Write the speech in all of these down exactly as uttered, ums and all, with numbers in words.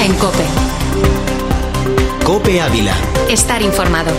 Herrera en COPE. COPE Ávila. Estar informado.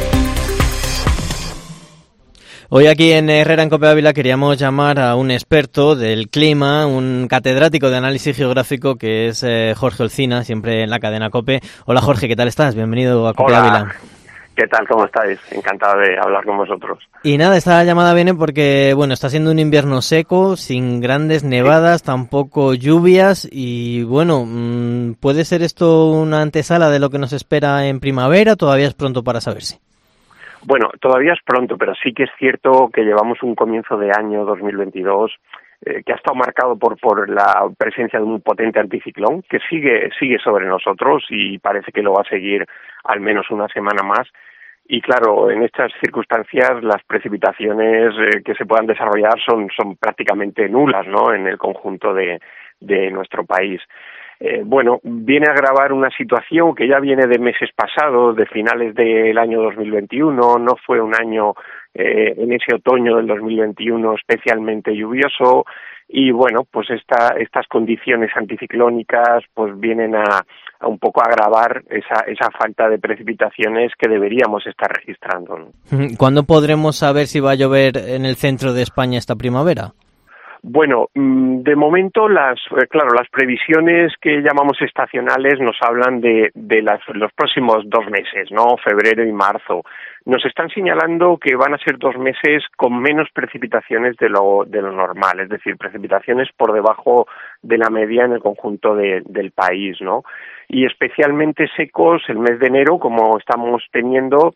Hoy aquí en Herrera en COPE Ávila queríamos llamar a un experto del clima, un catedrático de análisis geográfico que es eh, Jorge Olcina, siempre en la cadena COPE. Hola Jorge, ¿qué tal estás? Bienvenido a COPE Hola. Ávila. ¿Qué tal? ¿Cómo estáis? Encantado de hablar con vosotros. Y nada, esta llamada viene porque, bueno, está siendo un invierno seco, sin grandes nevadas, sí. Tampoco lluvias y, bueno, mmm, ¿puede ser esto una antesala de lo que nos espera en primavera? Todavía es pronto para saberse. Bueno, todavía es pronto, pero sí que es cierto que llevamos un comienzo de año dos mil veintidós eh, que ha estado marcado por por la presencia de un potente anticiclón que sigue sigue sobre nosotros y parece que lo va a seguir al menos una semana más. Y claro, en estas circunstancias las precipitaciones eh, que se puedan desarrollar son son prácticamente nulas, ¿no?, en el conjunto de de nuestro país. Eh, bueno, viene a agravar una situación que ya viene de meses pasados, de finales del año dos mil veintiuno, no fue un año eh, en ese otoño del dos mil veintiuno especialmente lluvioso y bueno, pues esta, estas condiciones anticiclónicas pues vienen a, a un poco agravar esa, esa falta de precipitaciones que deberíamos estar registrando, ¿no? ¿Cuándo podremos saber si va a llover en el centro de España esta primavera? Bueno, de momento las, claro, las previsiones que llamamos estacionales nos hablan de, de las, los próximos dos meses, ¿no? Febrero y marzo. Nos están señalando que van a ser dos meses con menos precipitaciones de lo, de lo normal, es decir, precipitaciones por debajo de la media en el conjunto de, del país, ¿no? Y especialmente secos el mes de enero, como estamos teniendo,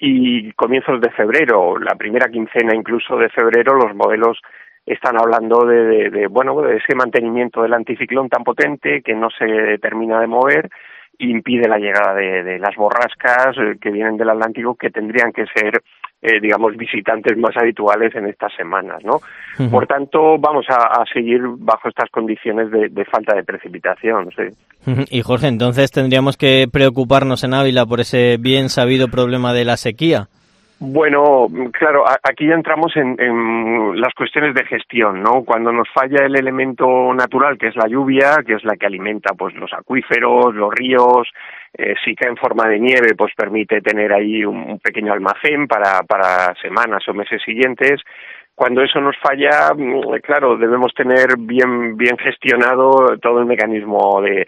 y comienzos de febrero, la primera quincena incluso de febrero, los modelos están hablando de, de, de, bueno, de ese mantenimiento del anticiclón tan potente que no se termina de mover e impide la llegada de, de las borrascas eh, que vienen del Atlántico, que tendrían que ser, eh, digamos, visitantes más habituales en estas semanas, ¿no? Uh-huh. Por tanto, vamos a, a seguir bajo estas condiciones de, de falta de precipitación, sí. Uh-huh. Y Jorge, entonces tendríamos que preocuparnos en Ávila por ese bien sabido problema de la sequía. Bueno, claro, aquí ya entramos en, en las cuestiones de gestión, ¿no? Cuando nos falla el elemento natural, que es la lluvia, que es la que alimenta pues los acuíferos, los ríos, eh, si cae en forma de nieve, pues permite tener ahí un pequeño almacén para, para semanas o meses siguientes. Cuando eso nos falla, claro, debemos tener bien bien gestionado todo el mecanismo de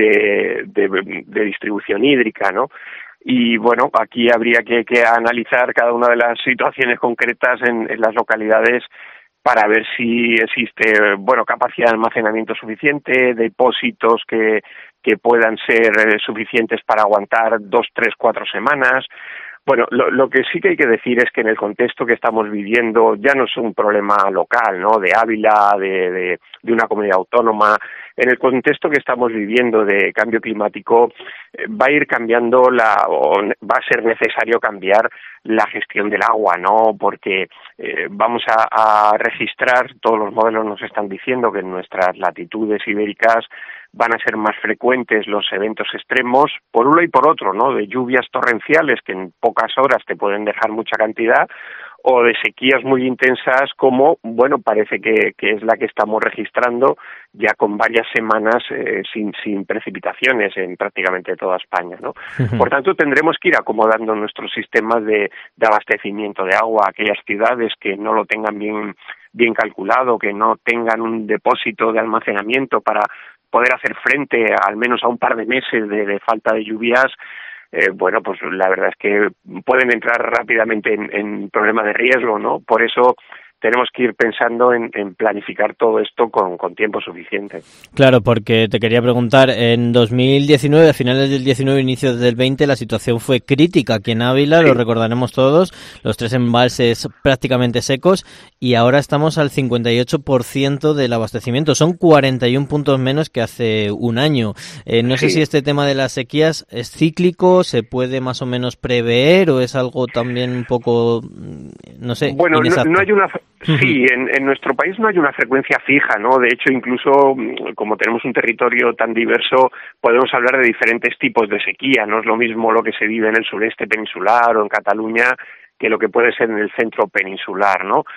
de, de, de distribución hídrica, ¿no? Y bueno, aquí habría que, que analizar cada una de las situaciones concretas en, en las localidades para ver si existe, bueno, capacidad de almacenamiento suficiente, depósitos que, que puedan ser eh, suficientes para aguantar dos, tres, cuatro semanas. Bueno, lo, lo que sí que hay que decir es que en el contexto que estamos viviendo ya no es un problema local, ¿no?, de Ávila, de, de, de una comunidad autónoma. En el contexto que estamos viviendo de cambio climático eh, va a ir cambiando la, o va a ser necesario cambiar la gestión del agua, ¿no? Porque eh, vamos a, a registrar, todos los modelos nos están diciendo que en nuestras latitudes ibéricas van a ser más frecuentes los eventos extremos, por uno y por otro, ¿no?, de lluvias torrenciales que en pocas horas te pueden dejar mucha cantidad, o de sequías muy intensas como, bueno, parece que, que es la que estamos registrando ya con varias semanas eh, sin, sin precipitaciones en prácticamente toda España, ¿no? Uh-huh. Por tanto, tendremos que ir acomodando nuestros sistemas de, de abastecimiento de agua a aquellas ciudades que no lo tengan bien, bien calculado, que no tengan un depósito de almacenamiento para poder hacer frente al menos a un par de meses de, de falta de lluvias. Eh, bueno, pues la verdad es que pueden entrar rápidamente en, en problemas de riesgo, ¿no? Por eso tenemos que ir pensando en, en planificar todo esto con, con tiempo suficiente. Claro, porque te quería preguntar, en dos mil diecinueve, a finales del diecinueve, inicios del veinte, la situación fue crítica aquí en Ávila, sí. Lo recordaremos todos, los tres embalses prácticamente secos, y ahora estamos al cincuenta y ocho por ciento del abastecimiento, son cuarenta y un puntos menos que hace un año. Eh, no sí. sé si este tema de las sequías es cíclico, se puede más o menos prever, o es algo también un poco, no sé, bueno, inexacto. No, no hay una... Sí, en, en nuestro país no hay una frecuencia fija, ¿no? De hecho, incluso como tenemos un territorio tan diverso, podemos hablar de diferentes tipos de sequía. No es lo mismo lo que se vive en el sureste peninsular o en Cataluña que lo que puede ser en el centro peninsular, ¿no?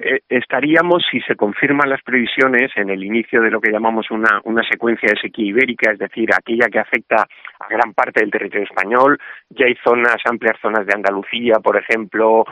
Eh, estaríamos, si se confirman las previsiones, en el inicio de lo que llamamos una, una secuencia de sequía ibérica, es decir, aquella que afecta a gran parte del territorio español. Ya hay zonas, amplias zonas de Andalucía, por ejemplo,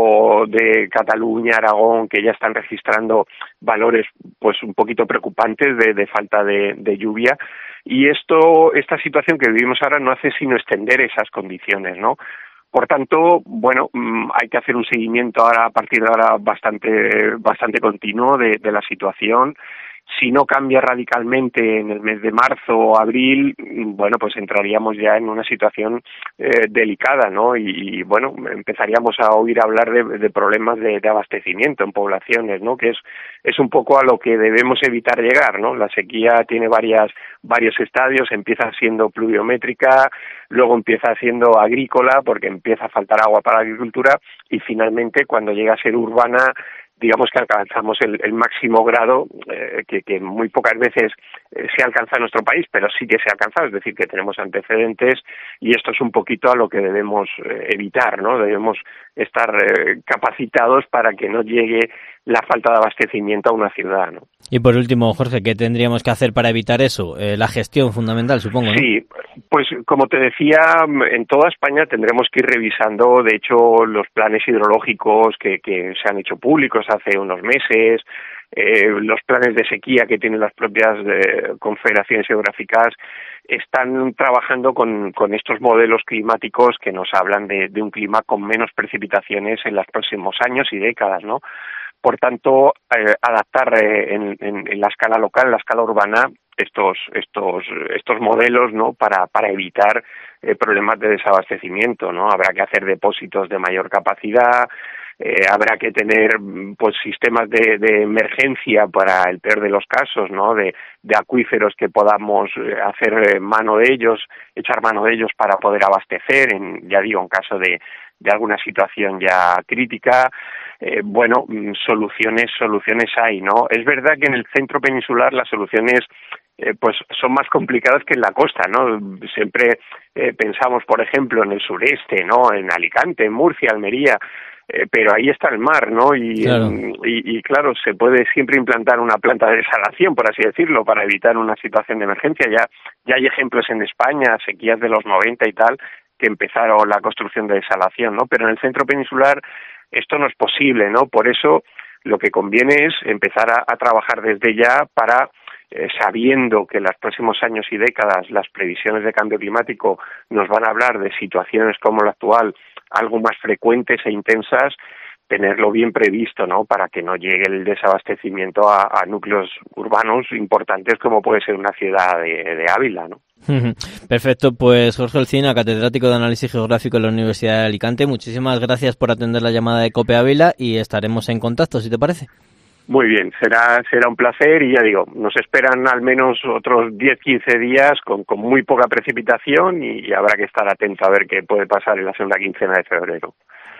o de Cataluña, Aragón, que ya están registrando valores pues un poquito preocupantes de, de falta de, de lluvia. Y esto, esta situación que vivimos ahora no hace sino extender esas condiciones, ¿no? Por tanto, bueno, hay que hacer un seguimiento ahora, a partir de ahora, bastante, bastante continuo de, de la situación. Si no cambia radicalmente en el mes de marzo o abril, bueno, pues entraríamos ya en una situación eh, delicada, ¿no? Y, y, bueno, empezaríamos a oír hablar de, de problemas de, de abastecimiento en poblaciones, ¿no? Que es, es un poco a lo que debemos evitar llegar, ¿no? La sequía tiene varias, varios estadios, empieza siendo pluviométrica, luego empieza siendo agrícola, porque empieza a faltar agua para la agricultura, y finalmente, cuando llega a ser urbana, digamos que alcanzamos el, el máximo grado eh, que, que muy pocas veces eh, se alcanza en nuestro país, pero sí que se ha alcanzado, es decir, que tenemos antecedentes, y esto es un poquito a lo que debemos eh, evitar, ¿no? Debemos estar eh, capacitados para que no llegue la falta de abastecimiento a una ciudad, ¿no? Y por último, Jorge, ¿qué tendríamos que hacer para evitar eso? Eh, la gestión fundamental, supongo, ¿no? Sí, pues como te decía, en toda España tendremos que ir revisando, de hecho, los planes hidrológicos que, que se han hecho públicos hace unos meses, eh, los planes de sequía que tienen las propias eh, confederaciones geográficas, están trabajando con, con estos modelos climáticos que nos hablan de, de un clima con menos precipitaciones en los próximos años y décadas, ¿no? Por tanto, eh, adaptar eh, en, en, en la escala local, en la escala urbana, estos estos estos modelos, ¿no? Para para evitar eh, problemas de desabastecimiento, ¿no? Habrá que hacer depósitos de mayor capacidad, eh, habrá que tener pues sistemas de, de emergencia para el peor de los casos, ¿no? De, de acuíferos que podamos hacer mano de ellos, echar mano de ellos para poder abastecer, en, ya digo, en caso de de alguna situación ya crítica. Eh, bueno, soluciones, soluciones hay, ¿no? Es verdad que en el centro peninsular las soluciones eh, pues son más complicadas que en la costa, ¿no? Siempre eh, pensamos, por ejemplo, en el sureste, ¿no? En Alicante, en Murcia, Almería, eh, pero ahí está el mar, ¿no? Y, claro. Y, y claro, se puede siempre implantar una planta de desalación, por así decirlo, para evitar una situación de emergencia. Ya, ya hay ejemplos en España, sequías de los noventa y tal, que empezaron la construcción de desalación, ¿no? Pero en el centro peninsular esto no es posible, ¿no? Por eso lo que conviene es empezar a, a trabajar desde ya para, eh, sabiendo que en los próximos años y décadas las previsiones de cambio climático nos van a hablar de situaciones como la actual, algo más frecuentes e intensas, tenerlo bien previsto, ¿no? Para que no llegue el desabastecimiento a, a núcleos urbanos importantes como puede ser una ciudad de, de Ávila, ¿no? Perfecto, pues Jorge Olcina, catedrático de Análisis Geográfico en la Universidad de Alicante, muchísimas gracias por atender la llamada de COPE Ávila y estaremos en contacto, si te parece. Muy bien, será será un placer y ya digo, nos esperan al menos otros diez a quince días con, con muy poca precipitación y, y habrá que estar atento a ver qué puede pasar en la segunda quincena de febrero.